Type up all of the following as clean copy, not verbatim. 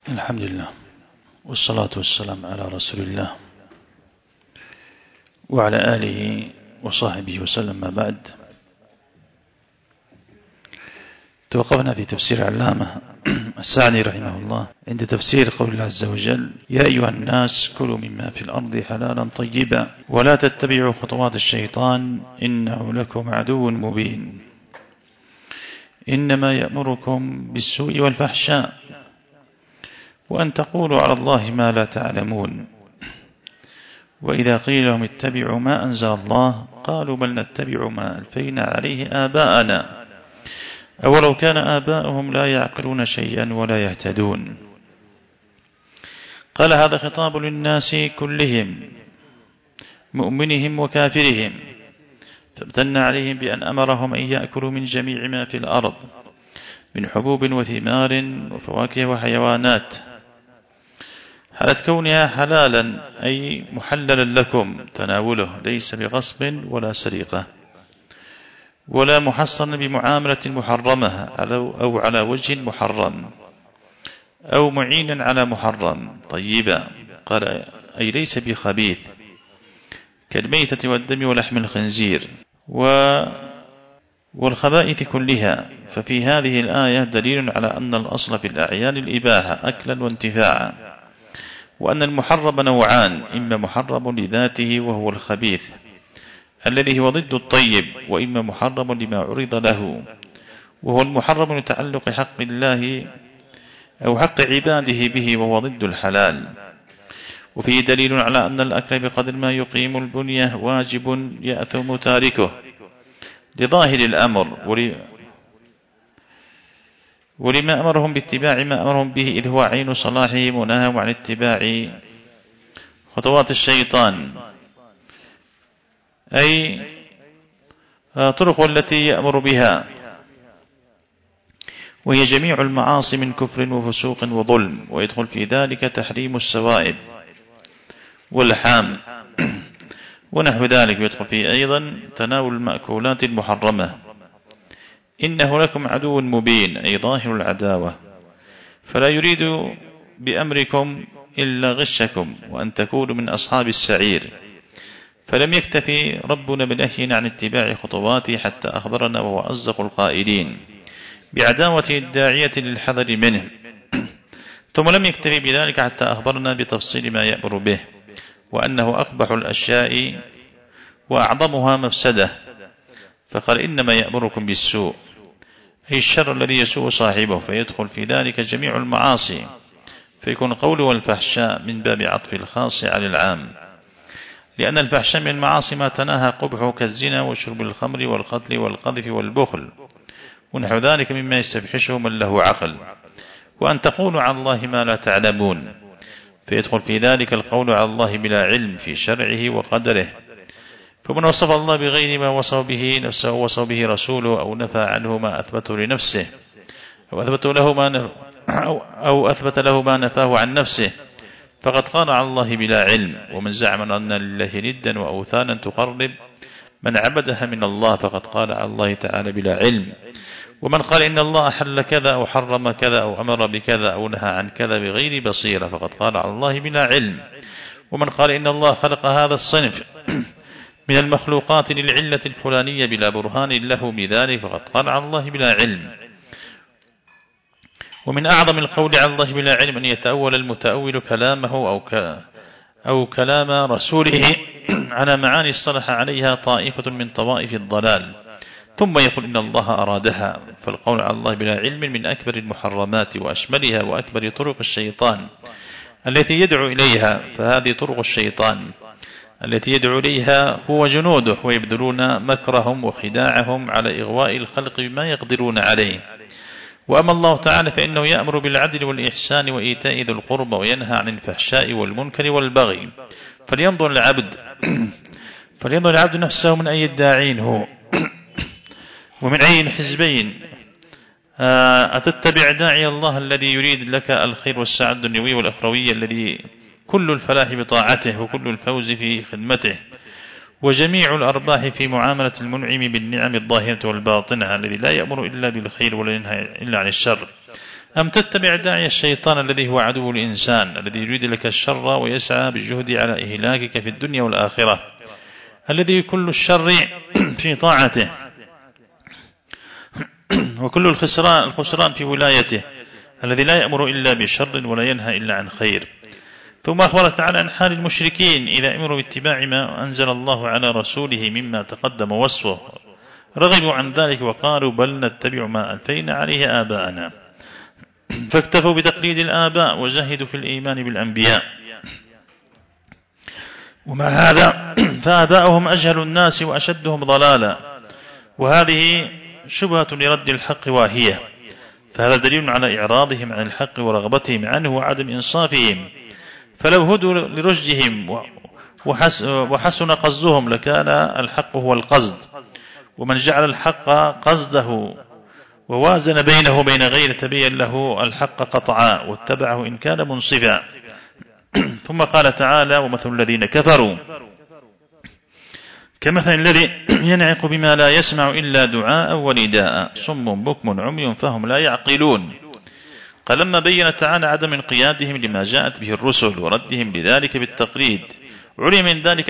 الحمد لله والصلاة والسلام على رسول الله وعلى آله وصحبه وسلم. ما بعد، توقفنا في تفسير علامة السعدي رحمه الله عند تفسير قول الله عز وجل: يا أيها الناس كلوا مما في الأرض حلالا طيبا ولا تتبعوا خطوات الشيطان إنه لكم عدو مبين إنما يأمركم بالسوء والفحشاء وأن تقولوا على الله ما لا تعلمون وإذا قيل لهم اتبعوا ما أنزل الله قالوا بل نتبع ما ألفينا عليه آباءنا أولو كان آباؤهم لا يعقلون شيئا ولا يهتدون. قال: هذا خطاب للناس كلهم مؤمنهم وكافرهم، فامتن عليهم بأن أمرهم أن يأكلوا من جميع ما في الأرض من حبوب وثمار وفواكه وحيوانات، حالة كونها حلالا أي محللا لكم تناوله، ليس بغصب ولا سرقة ولا محصن بمعاملة محرمة أو على وجه محرم أو معينا على محرم. طيبا قال أي ليس بخبيث كالميتة والدم ولحم الخنزير والخبائث كلها. ففي هذه الآية دليل على أن الأصل في الأعيان الإباحة أكلا وانتفاعا، وأن المحرم نوعان: إما محرم لذاته وهو الخبيث الذي هو ضد الطيب، وإما محرم لما عرض له وهو المحرم لتعلق حق الله أو حق عباده به وهو ضد الحلال. وفيه دليل على أن الأكل بقدر ما يقيم البنية واجب يأثم تاركه لظاهر الأمر ولما أمرهم باتباع ما أمرهم به، إذ هو عين صلاحهم، ونهوا عن اتباع خطوات الشيطان أي طرق التي يأمر بها، وهي جميع المعاصي من كفر وفسوق وظلم، ويدخل في ذلك تحريم السوائب واللحام ونحو ذلك، ويدخل فيه أيضا تناول المأكولات المحرمة. إنه لكم عدو مبين أي ظاهر العداوة، فلا يريد بأمركم إلا غشكم وأن تكونوا من أصحاب السعير. فلم يكتفي ربنا بنهينا عن اتباع خطواته حتى أخبرنا وهو أصدق القائلين بعداوة الداعية للحذر منه، ثم لم يكتفي بذلك حتى أخبرنا بتفصيل ما يأمر به، وأنه أقبح الأشياء وأعظمها مفسدة، فقال: إنما يأمركم بالسوء أي الشر الذي يسوء صاحبه، فيدخل في ذلك جميع المعاصي، فيكون قوله الفحشاء من باب عطف الخاص على العام، لأن الفحشاء من المعاصي ما تناهى قبحه كالزنا وشرب الخمر والقتل والقذف والبخل ونحو ذلك مما يستفحشه من له عقل. وأن تقولوا على الله ما لا تعلمون، فيدخل في ذلك القول على الله بلا علم في شرعه وقدره. فمن وصف الله بغير ما وصف به نفسه ووصف به رسوله، أو نفى عنه ما أثبته لنفسه، أو أثبت له ما نفاه عن نفسه، فقد قال على الله بلا علم. ومن زعم أن لله ندا وأوثانا تقرب من عبدها من الله، فقد قال على الله تعالى بلا علم. ومن قال إن الله أحل كذا أو حرم كذا أو أمر بكذا أو نهى عن كذا بغير بصيرة، فقد قال على الله بلا علم. ومن قال إن الله خلق هذا الصنف من المخلوقات للعلة الفلانية بلا برهان له بذلك، فقد قال على الله بلا علم. ومن أعظم القول على الله بلا علم أن يتأول المتأول كلامه أو كلام رسوله على معاني اصطلح عليها طائفة من طوائف الضلال، ثم يقول إن الله أرادها. فالقول على الله بلا علم من أكبر المحرمات وأشملها وأكبر طرق الشيطان التي يدعو إليها. فهذه طرق الشيطان التي يدعو إليها هو جنوده، ويبذلون مكرهم وخداعهم على إغواء الخلق بما يقدرون عليه. وأما الله تعالى فإنه يأمر بالعدل والإحسان وإيتاء ذي القربى، وينهى عن الفحشاء والمنكر والبغي. فلينظر العبد نفسه من أي الداعين هو ومن أي الحزبين أتتبع داعي الله الذي يريد لك الخير والسعادة الدنيوية والأخروية، الذي كل الفلاح بطاعته وكل الفوز في خدمته وجميع الأرباح في معاملة المنعم بالنعم الظاهرة والباطنة، الذي لا يأمر إلا بالخير ولا ينهى إلا عن الشر، أم تتبع داعي الشيطان الذي هو عدو الإنسان، الذي يريد لك الشر ويسعى بالجهد على إهلاكك في الدنيا والآخرة، الذي كل الشر في طاعته وكل الخسران في ولايته، الذي لا يأمر إلا بشر ولا ينهى إلا عن خير. ثم أخبر تعالى عن حال المشركين إذا أمروا باتباع ما أنزل الله على رسوله مما تقدم وصفه، رغبوا عن ذلك وقالوا بل نتبع ما ألفينا عليه آباءنا، فاكتفوا بتقليد الآباء وزهدوا في الإيمان بالأنبياء. ومع هذا فآباؤهم أجهل الناس وأشدهم ضلالا، وهذه شبهة لرد الحق واهية، فهذا دليل على إعراضهم عن الحق ورغبتهم عنه وعدم إنصافهم. فلو هدوا لرشدهم وحسن قصدهم لكان الحق هو القصد، ومن جعل الحق قصده ووازن بينه وبين غيره تبين له الحق قطعا واتبعه إن كان منصفا. ثم قال تعالى ومثل الذين كفروا كمثل الذي ينعق بما لا يسمع إلا دعاء ونداء صم بكم عمي فهم لا يعقلون. قال لما بين تعالى عدم انقيادهم لما جاءت به الرسل وردهم لذلك بالتقليد، علم من ذلك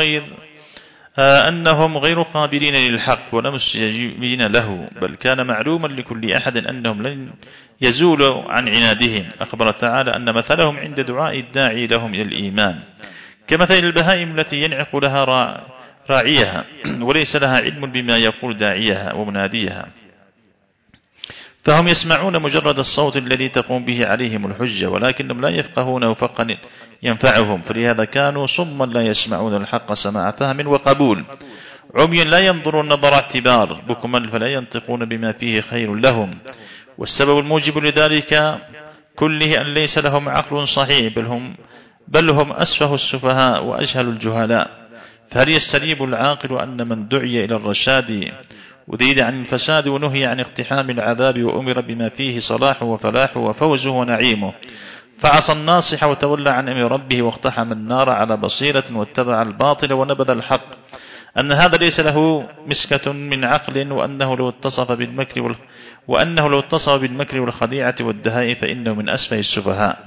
أنهم غير قابلين للحق ولا مستجيبين له، بل كان معلوما لكل أحد أنهم لن يزولوا عن عنادهم. أخبر تعالى أن مثلهم عند دعاء الداعي لهم إلى الإيمان كمثل البهائم التي ينعق لها راعيها وليس لها علم بما يقول داعيها ومناديها، فهم يسمعون مجرد الصوت الذي تقوم به عليهم الحجة، ولكنهم لا يفقهونه فقا ينفعهم، فلهذا كانوا صما لا يسمعون الحق سماع فهم وقبول، عمي لا ينظرون نظر اعتبار، بكما فلا ينطقون بما فيه خير لهم. والسبب الموجب لذلك كله أن ليس لهم عقل صحيح، بل هم أسفه السفهاء وأجهل الجهلاء. فهل يستجيب العاقل أن من دعي إلى الرشاد وذيل عن الفساد ونهي عن اقتحام العذاب وأمر بما فيه صلاحه وفلاحه وفوزه ونعيمه، فعصى الناصح وتولى عن أمر ربه واقتحم النار على بصيرة واتبع الباطل ونبذ الحق، أن هذا ليس له مسكة من عقل، وأنه لو اتصف بالمكر والخديعة والدهاء فإنه من أسفه السفهاء.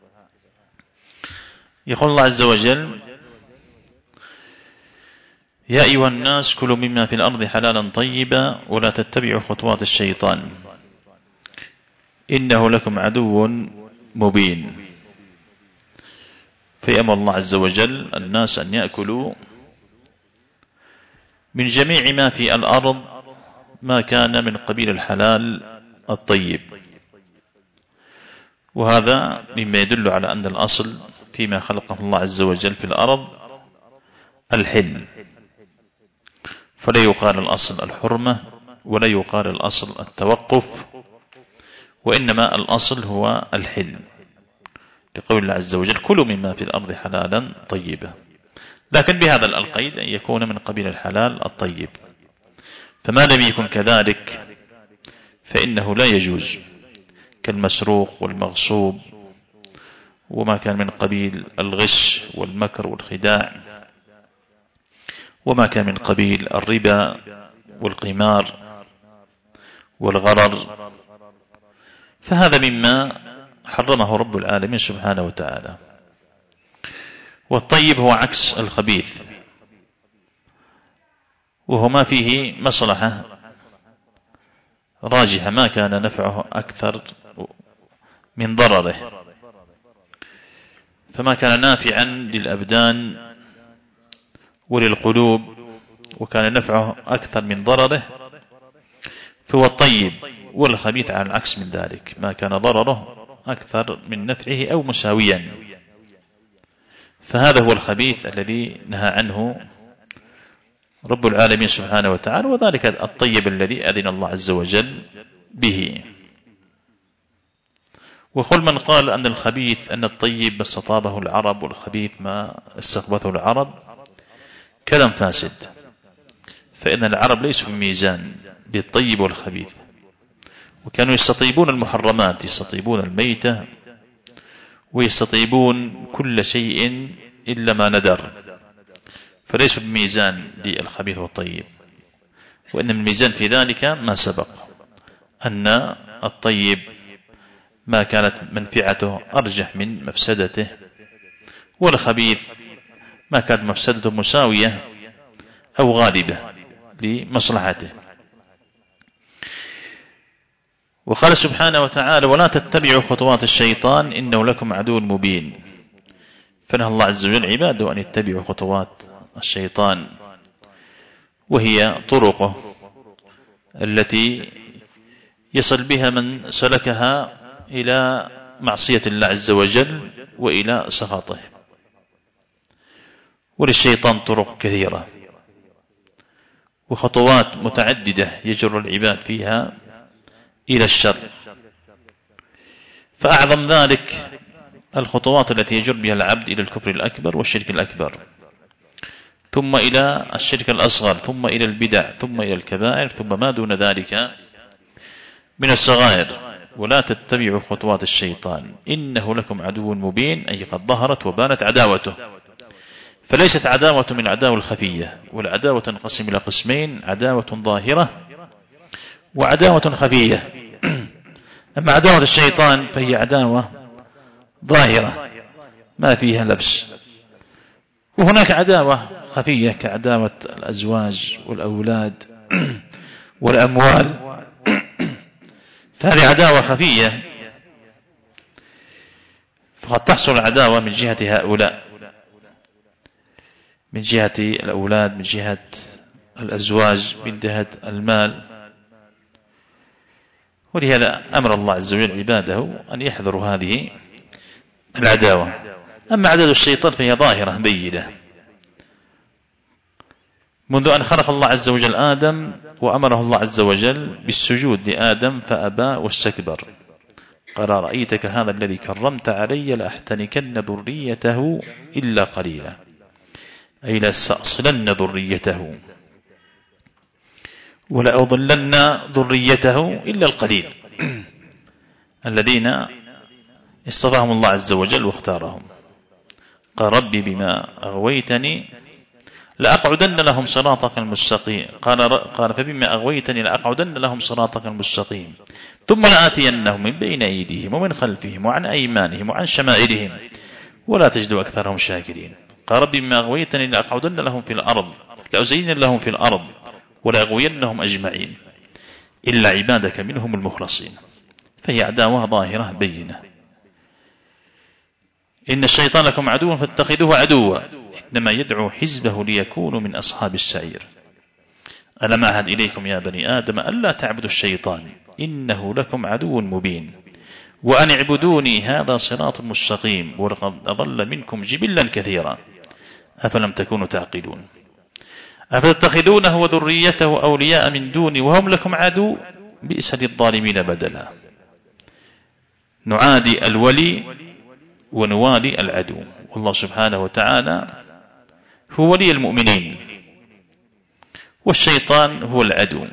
يقول الله عز وجل يا أيها الناس كلوا مما في الأرض حلالا طيبا ولا تتبعوا خطوات الشيطان إنه لكم عدو مبين. فيأمر الله عز وجل الناس أن يأكلوا من جميع ما في الأرض ما كان من قبيل الحلال الطيب، وهذا مما يدل على أن الأصل فيما خلقه الله عز وجل في الأرض الحل، فلا يقال الأصل الحرمة ولا يقال الأصل التوقف، وإنما الأصل هو الحل، لقول الله عز وجل كلوا مما في الأرض حلالا طيبا، لكن بهذا القيد أن يكون من قبيل الحلال الطيب، فما لم يكن كذلك فإنه لا يجوز، كالمسروق والمغصوب وما كان من قبيل الغش والمكر والخداع، وما كان من قبيل الربا والقمار والغرر، فهذا مما حرمه رب العالمين سبحانه وتعالى. والطيب هو عكس الخبيث، وهو ما فيه مصلحة راجحة، ما كان نفعه أكثر من ضرره، فما كان نافعا للأبدان وللقلوب وكان نفعه أكثر من ضرره فهو الطيب. والخبيث على العكس من ذلك، ما كان ضرره أكثر من نفعه أو مساويا، فهذا هو الخبيث الذي نهى عنه رب العالمين سبحانه وتعالى، وذلك الطيب الذي أذن الله عز وجل به. وكل من قال أن الخبيث أن الطيب ما استطابه العرب والخبيث ما استقبته العرب كلام فاسد، فإن العرب ليسوا بميزان للطيب والخبيث، وكانوا يستطيبون المحرمات، يستطيبون الميتة ويستطيبون كل شيء إلا ما ندر، فليسوا بميزان للخبيث والطيب، وإن الميزان في ذلك ما سبق أن الطيب ما كانت منفعته أرجح من مفسدته، والخبيث ما كانت مفسدته مساوية أو غالبة لمصلحته. وقال سبحانه وتعالى: ولا تتبعوا خطوات الشيطان إنه لكم عدو مبين. فنهى الله عز وجل عباده أن يتبعوا خطوات الشيطان، وهي طرقه التي يصل بها من سلكها إلى معصية الله عز وجل وإلى سخطه. وللشيطان طرق كثيرة وخطوات متعددة يجر العباد فيها إلى الشر، فأعظم ذلك الخطوات التي يجر بها العبد إلى الكفر الأكبر والشرك الأكبر، ثم إلى الشرك الأصغر، ثم إلى البدع، ثم إلى الكبائر، ثم ما دون ذلك من الصغائر. ولا تتبعوا خطوات الشيطان إنه لكم عدو مبين، أي قد ظهرت وبانت عداوته. فليست عداوة من العداوة الخفية، والعداوة تنقسم إلى قسمين: عداوة ظاهرة وعداوة خفية. أما عداوة الشيطان فهي عداوة ظاهرة ما فيها لبس، وهناك عداوة خفية كعداوة الأزواج والأولاد والأموال، فهذه عداوة خفية، فقد تحصل العداوة من جهة هؤلاء، من جهة الأولاد، من جهة الأزواج، من جهة المال. ولهذا أمر الله عز وجل عباده أن يحذروا هذه العداوة. أما عداوة الشيطان فهي ظاهرة بينة، منذ أن خلق الله عز وجل آدم وأمره الله عز وجل بالسجود لآدم فأبى واستكبر. قال: رأيتك هذا الذي كرمت علي لأحتنكن ذريته إلا قليلا، أي لأستأصلن ذريته ولأضلن ذريته إلا القليل الذين اصطفاهم الله عز وجل واختارهم. قال: ربي بما أغويتني لأقعدن لهم صراطك المستقيم. قال: فبما أغويتني لأقعدن لهم صراطك المستقيم ثم لآتينهم من بين أيديهم ومن خلفهم وعن أيمانهم وعن شمائلهم ولا تجد أكثرهم شاكرين. قال: ربي بما أغويتني لأقعدن لهم في الأرض، لأزين لهم في الأرض ولأغوينهم أجمعين إلا عبادك منهم المخلصين. فهي عداوة ظاهرة بينة. إن الشيطان لكم عدو فاتخذوه عدوا إنما يدعو حزبه ليكونوا من أصحاب السعير. ألم أعهد إليكم يا بني آدم ألا تعبدوا الشيطان إنه لكم عدو مبين وأن اعبدوني هذا صراط مستقيم ولقد أضل منكم جبلا كثيرا أفلم تكونوا تعقلون أفتتخذونه وذريته أولياء من دوني وهم لكم عدو بئس للظالمين بدلا. نعادي الولي ونوالي العدو، والله سبحانه وتعالى هو ولي المؤمنين والشيطان هو العدو.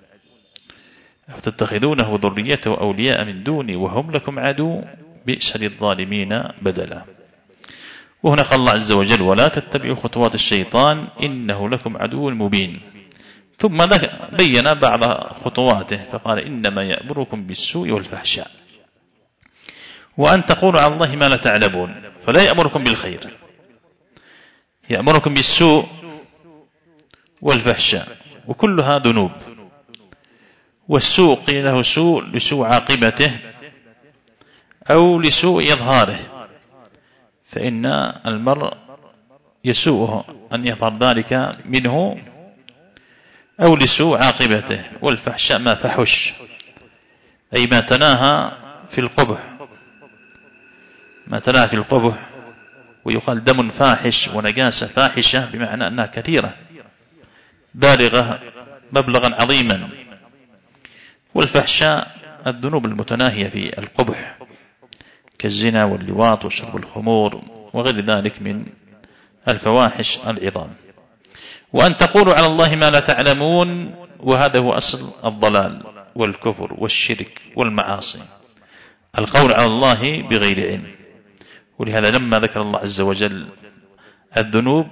أفتتخذونه وذريته أولياء من دوني وهم لكم عدو بئس للظالمين بدلا. وهنا قال الله عز وجل: ولا تتبعوا خطوات الشيطان إنه لكم عدو مبين. ثم بين بعض خطواته فقال: إنما يأمركم بالسوء والفحشاء وأن تقولوا على الله ما لا تعلمون. فلا يأمركم بالخير، يأمركم بالسوء والفحشاء، وكلها ذنوب. والسوء قيل له سوء لسوء عاقبته أو لسوء إظهاره، فإن المرء يسوءه أن يظهر ذلك منه أو لسوء عاقبته. والفحشاء ما فحش، أي ما تناهى في القبح، ما تناهى في القبح. ويقال دم فاحش ونجاسة فاحشة بمعنى أنها كثيرة بالغة مبلغا عظيما. والفحشاء الذنوب المتناهية في القبح كالزنا واللواط وشرب الخمور وغير ذلك من الفواحش العظام. وأن تقولوا على الله ما لا تعلمون، وهذا هو أصل الضلال والكفر والشرك والمعاصي، القول على الله بغير علم. ولهذا لما ذكر الله عز وجل الذنوب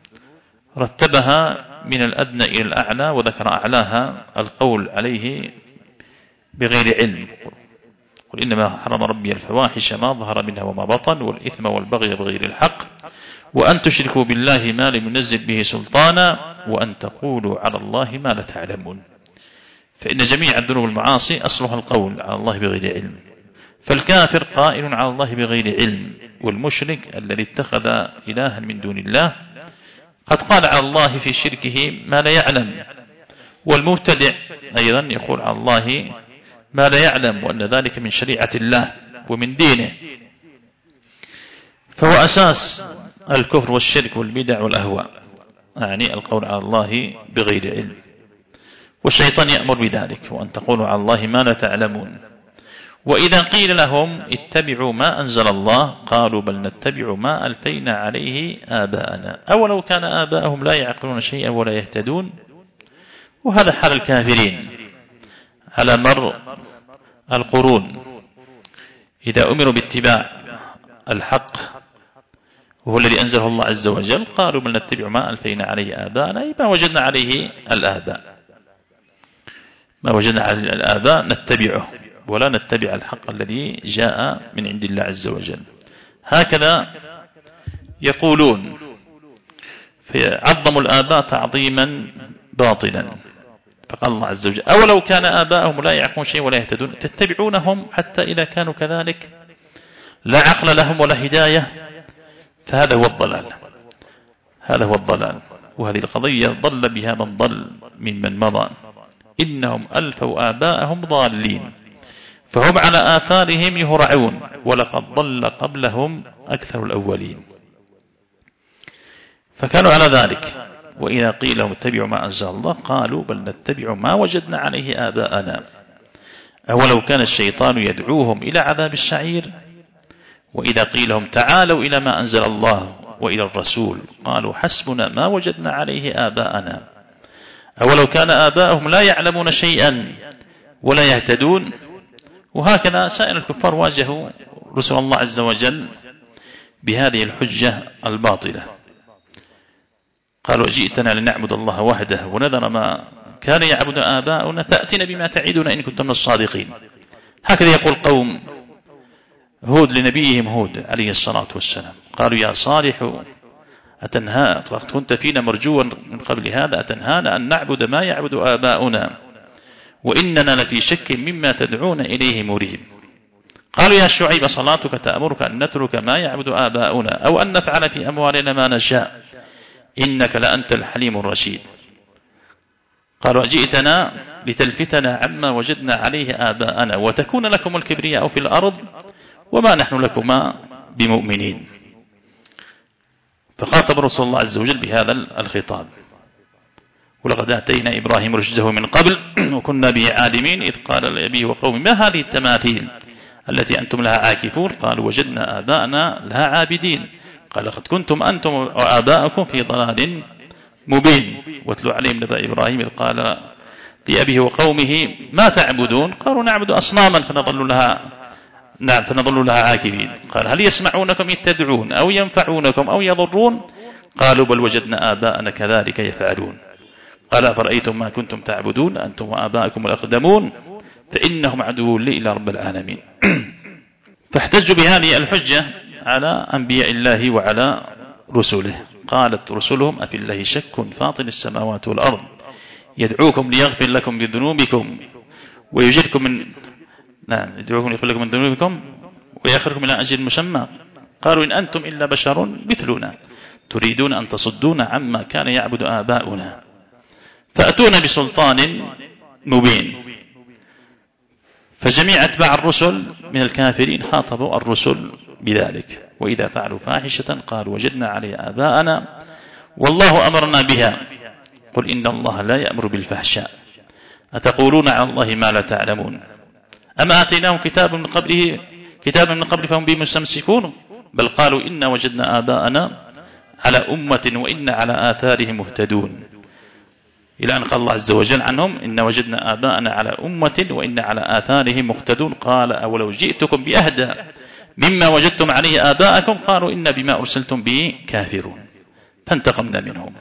رتبها من الأدنى إلى الأعلى، وذكر أعلاها القول عليه بغير علم. قل إنما حرم ربي الفواحش ما ظهر منها وما بطن والإثم والبغي بغير الحق وأن تشركوا بالله ما لم ينزل به سلطانا وأن تقولوا على الله ما لا تعلمون. فإن جميع الذنوب المعاصي أصلها القول على الله بغير علم، فالكافر قائل على الله بغير علم، والمشرك الذي اتخذ إلها من دون الله قد قال على الله في شركه ما لا يعلم، والمبتدع أيضا يقول على الله ما لا يعلم وأن ذلك من شريعة الله ومن دينه. فهو أساس الكفر والشرك والبدع والأهواء، يعني القول على الله بغير علم، والشيطان يأمر بذلك وأن تقولوا على الله ما لا تعلمون. وإذا قيل لهم اتبعوا ما أنزل الله قالوا بل نتبع ما ألفينا عليه آباءنا أولو كان آباءهم لا يعقلون شيئا ولا يهتدون. وهذا حال الكافرين على مر القرون، إذا أمروا باتباع الحق وهو الذي أنزله الله عز وجل قالوا بل نتبع ما ألفينا عليه آباءنا، أي ما وجدنا عليه الآباء، ما وجدنا عليه الآباء نتبعه ولا نتبع الحق الذي جاء من عند الله عز وجل. هكذا يقولون، فعظموا الآباء تعظيما باطلا. فقال الله عز وجل أولو كان آباءهم لا يعقلون شيئا ولا يهتدون تتبعونهم حتى إذا كانوا كذلك لا عقل لهم ولا هداية، فهذا هو الضلال، هذا هو الضلال. وهذه القضية ضل بها من ضل ممن مضى، إنهم ألفوا آباءهم ضالين فهم على آثارهم يهرعون ولقد ضل قبلهم أكثر الأولين. فكانوا على ذلك. وإذا قيل لهم اتبعوا ما أنزل الله قالوا بل نتبع ما وجدنا عليه آباءنا أولو كان الشيطان يدعوهم إلى عذاب السعير. وإذا قيل لهم تعالوا إلى ما أنزل الله وإلى الرسول قالوا حسبنا ما وجدنا عليه آباءنا أولو كان آباءهم لا يعلمون شيئا ولا يهتدون. وهكذا سائر الكفار واجهوا رسول الله عز وجل بهذه الحجة الباطلة، قالوا جئتنا لنعبد الله وحده ونذر ما كان يعبد آباؤنا فأتنا بما تعدنا إن كنتم من الصادقين. هكذا يقول قوم هود لنبيهم هود عليه الصلاة والسلام، قالوا يا صالح أتنهى كنت فينا مرجوا من قبل هذا أتنهانا أن نعبد ما يعبد آباؤنا وإننا لفي شك مما تدعون إليه مريب. قالوا يا شعيب صلاتك تأمرك أن نترك ما يعبد آباؤنا أو أن نفعل في أموالنا ما نشاء إنك لأنت الحليم الرشيد. قالوا جئتنا لتلفتنا عما وجدنا عليه آباءنا وتكون لكم الكبرياء في الأرض وما نحن لكما بمؤمنين. فخاطب رسول الله عز وجل بهذا الخطاب. ولقد آتينا إبراهيم رشده من قبل وكنا به عالمين إذ قال لأبيه وقومه ما هذه التماثيل التي أنتم لها عاكفون قالوا وجدنا آباءنا لها عابدين قال لقد كنتم أنتم وآباءكم في ضلال مبين. واتلو عليهم نبأ إبراهيم إذ قال لأبيه وقومه ما تعبدون قالوا نعبد أصناما فنظل لها عاكفين قال هل يسمعونكم إذ تدعون أو ينفعونكم أو يضرون قالوا بل وجدنا آباءنا كذلك يفعلون قال أفرأيتم ما كنتم تعبدون أنتم وآباءكم الأقدمون فإنهم عدو لي إلى رب العالمين. فاحتجوا بهذه الحجة على أنبياء الله وعلى رسله. قالت رسلهم أفي الله شك فاطر السماوات والأرض يدعوكم ليغفر لكم بذنوبكم ويجركم من يدعوكم ليغفر لكم من ذنوبكم ويأخركم إلى أجل مسمى قالوا إن أنتم إلا بشر مثلنا تريدون أن تصدونا عما كان يعبد آباؤنا فأتونا بسلطان مبين. فجميع أتباع الرسل من الكافرين خاطبوا الرسل بذلك. وإذا فعلوا فاحشة قالوا وجدنا عليه آباءنا والله أمرنا بها قل إن الله لا يأمر بالفحشاء أتقولون على الله ما لا تعلمون أما آتيناهم كتاب من قبل فهم به مستمسكون بل قالوا إنا وجدنا آباءنا على أمة وإنا على آثارهم مهتدون إلى أن قال الله عز وجل عنهم إن وجدنا آباءنا على أمة وإنا على آثارهم مقتدون قال أولو جئتكم بأهدى مما وجدتم عليه آباءكم قالوا إن بما أرسلتم به كافرون فانتقمنا منهم.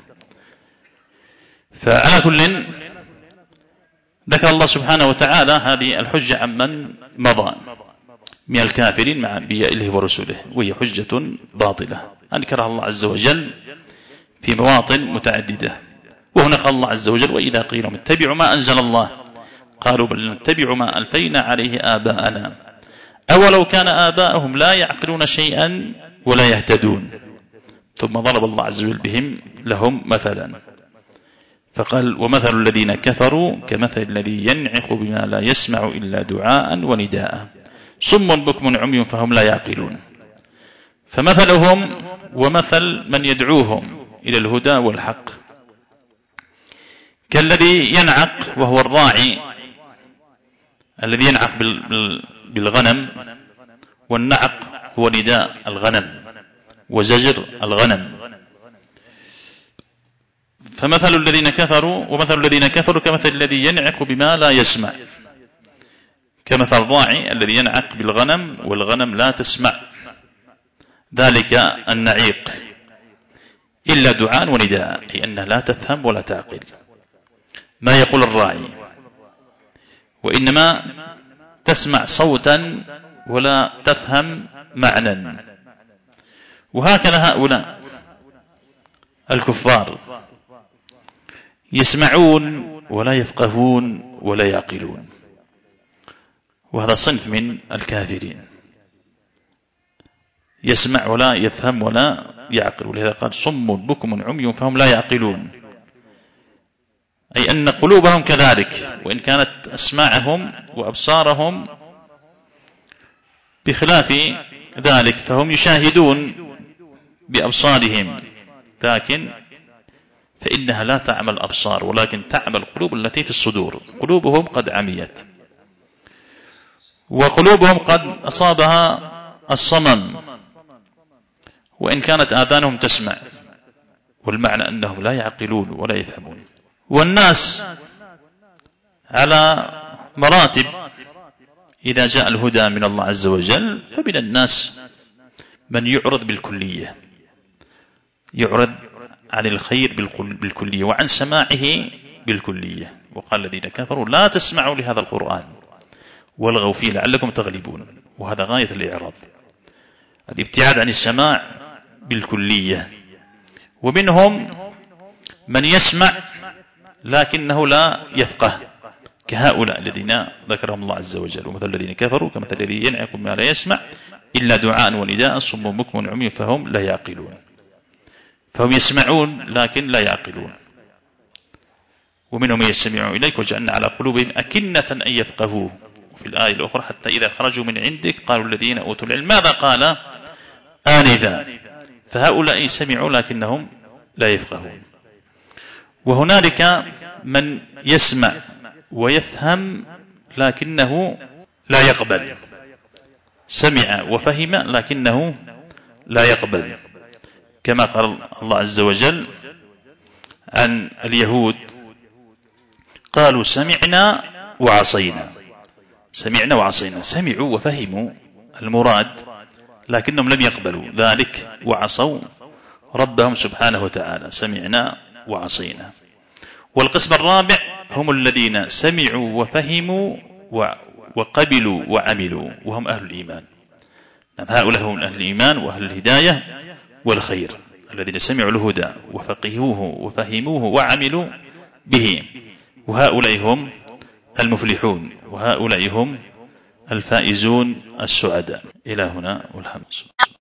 فعلى كل ذكر الله سبحانه وتعالى هذه الحجة عمن مضى من الكافرين مع أنبياء الله ورسله، وهي حجة باطلة أنكرها الله عز وجل في مواطن متعددة. وهنا قال الله عز وجل: وإذا قيل لهم اتبعوا ما أنزل الله قالوا بل نتبع ما ألفينا عليه آباءنا أولو كان آباءهم لا يعقلون شيئا ولا يهتدون. ثم ضرب الله عز وجل بهم لهم مثلا فقال: ومثل الذين كفروا كمثل الذي ينعق بما لا يسمع إلا دعاء ونداء صم بكم عمي فهم لا يعقلون. فمثلهم ومثل من يدعوهم إلى الهدى والحق كالذي ينعق وهو الراعي الذي ينعق بالغنم، والنعق هو نداء الغنم وزجر الغنم. فمثل الذين كفروا ومثل الذين كفروا كمثل الذي ينعق بما لا يسمع، كمثل الراعي الذي ينعق بالغنم والغنم لا تسمع ذلك النعيق إلا دعاء ونداء، أي أنها لا تفهم ولا تعقل ما يقول الراعي، وإنما تسمع صوتا ولا تفهم معنى. وهكذا هؤلاء الكفار يسمعون ولا يفقهون ولا يعقلون، وهذا صنف من الكافرين، يسمع ولا يفهم ولا يعقل. ولهذا قال: صم بكم عمي فهم لا يعقلون، أي أن قلوبهم كذلك، وإن كانت أسماعهم وأبصارهم بخلاف ذلك، فهم يشاهدون بأبصارهم، لكن فإنها لا تعمل الأبصار ولكن تعمل القلوب التي في الصدور. قلوبهم قد عميت، وقلوبهم قد أصابها الصمم، وإن كانت آذانهم تسمع، والمعنى أنهم لا يعقلون ولا يفهمون. والناس على مراتب، إذا جاء الهدى من الله عز وجل فمن الناس من يعرض بالكلية، يعرض عن الخير بالكلية وعن سماعه بالكلية. وقال الذين كفروا لا تسمعوا لهذا القرآن والغوا فيه لعلكم تغلبون، وهذا غاية الإعراض، الابتعاد عن السماع بالكلية. ومنهم من يسمع لكنه لا يفقه، كهؤلاء الذين ذكرهم الله عز وجل: ومثل الذين كفروا كمثل الذي ينعق بما لا يسمع إلا دعاء ونداء صم بكم عمي فهم لا يعقلون. فهم يسمعون لكن لا يعقلون. ومنهم يستمعون إليك وجعلنا على قلوبهم أكنة أن يفقهوه. وفي الآية الأخرى: حتى إذا خرجوا من عندك قالوا الذين أوتوا العلم ماذا قال آنذا. فهؤلاء سمعوا لكنهم لا يفقهون. وهنالك من يسمع ويفهم لكنه لا يقبل، سمع وفهم لكنه لا يقبل، كما قال الله عز وجل عن اليهود: قالوا سمعنا وعصينا. سمعنا وعصينا، سمعوا وفهموا المراد لكنهم لم يقبلوا ذلك وعصوا ربهم سبحانه وتعالى، سمعنا وعصينا. والقسم الرابع هم الذين سمعوا وفهموا وقبلوا وعملوا، وهم أهل الإيمان. هؤلاء هم أهل الإيمان وأهل الهداية والخير، الذين سمعوا الهدى وفقهوه وفهموه وعملوا به، وهؤلاء هم المفلحون، وهؤلاء هم الفائزون السعداء. إلى هنا والحمد.